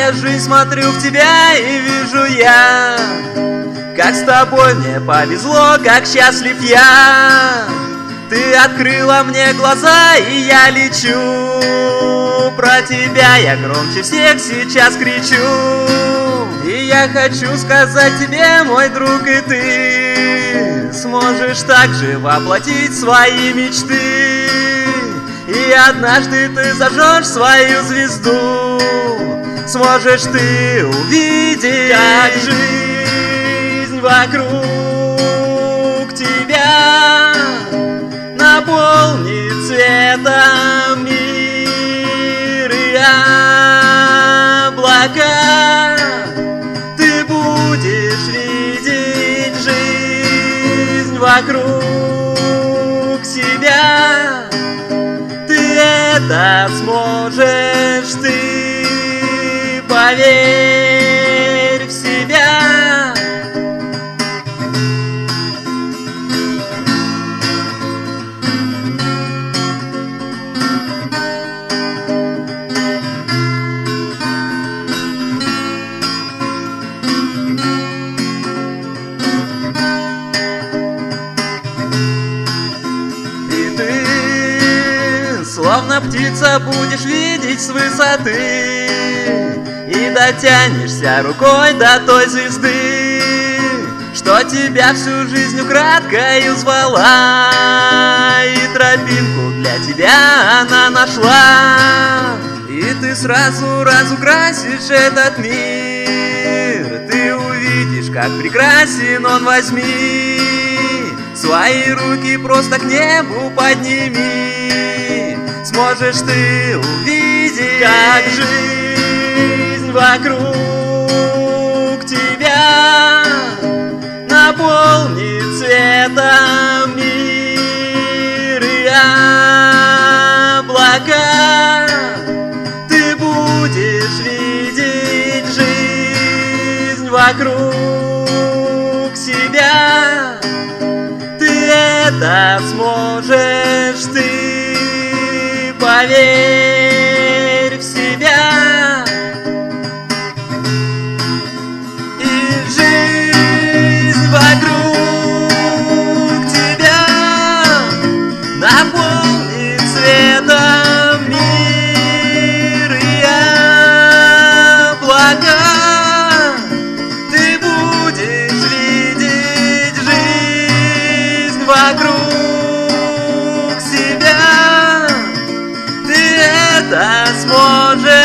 Вспоминая жизнь, смотрю в тебя и вижу я, как с тобой мне повезло, как счастлив я. Ты открыла мне глаза, и я лечу. Про тебя я громче всех сейчас кричу. И я хочу сказать тебе, мой друг, и ты сможешь также воплотить свои мечты. И однажды ты зажжешь свою звезду. Сможешь ты увидеть, как жизнь вокруг тебя наполнит цветом мир и облака. Ты будешь видеть жизнь вокруг себя. Ты это сможешь, ты поверь в себя. Словно птица будешь видеть с высоты и дотянешься рукой до той звезды, что тебя всю жизнь украдкою звала. И тропинку для тебя она нашла. И ты сразу разукрасишь этот мир. Ты увидишь, как прекрасен он. Возьми свои руки, просто к небу подними. Сможешь ты увидеть, как жизнь вокруг тебя наполнит цветом мир и облака. Ты будешь видеть жизнь вокруг себя. Ты это сможешь, ты поверь в себя. И жизнь вокруг тебя наполнит цветом мир и облака. Ты будешь видеть жизнь вокруг себя. Ты это сможешь.